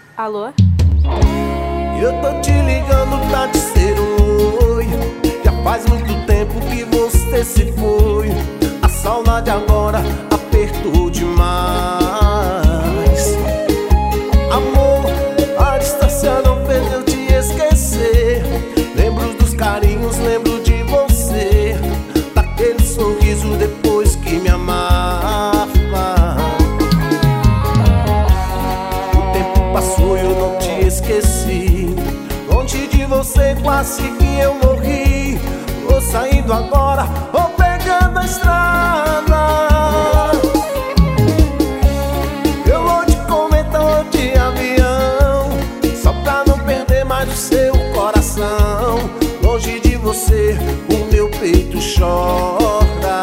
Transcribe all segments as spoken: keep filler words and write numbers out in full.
Alô? Eu tô te ligando pra dizer um oi. Já faz muito tempo que você se foi. A saudade agora apertou demais. Amor, a distância não fez eu te esquecer. Lembro dos carinhos, lembro de você, daquele sorriso depois que me amava. O tempo passou e eu não te esqueci. Longe de você quase que eu morri. Vou saindo agora, vou pegando a estrada. Eu vou te comentar de avião, só pra não perder mais o seu coração. Longe de você, o meu peito chora.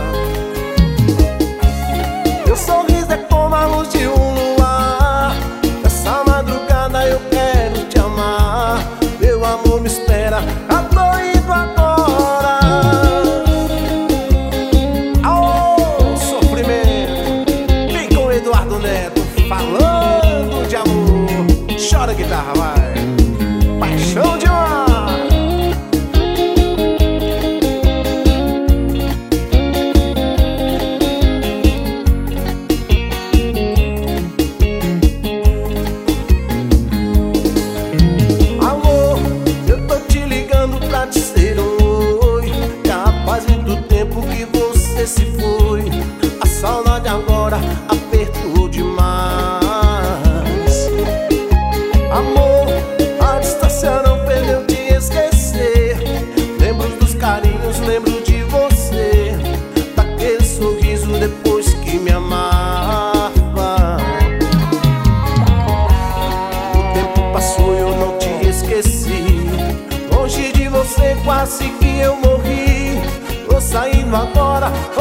Meu sorriso é como a luz de um luar. Nessa madrugada eu quero te amar. Meu amor me espera, eu tô indo agora. Aô, sofrimento. Vem com Eduardo Neto, falando de amor. Chora guitarra, vai. Paixão de mar. Dizer um oi. Já faz muito tempo que você se foi. A saudade agora apertou demais. Amor, a distância não fez eu te esquecer. Lembro dos carinhos, lembro de você, daquele sorriso depois que me amava. O tempo passou e eu não te esqueci. Longe de você quase que eu morri. Tô saindo agora,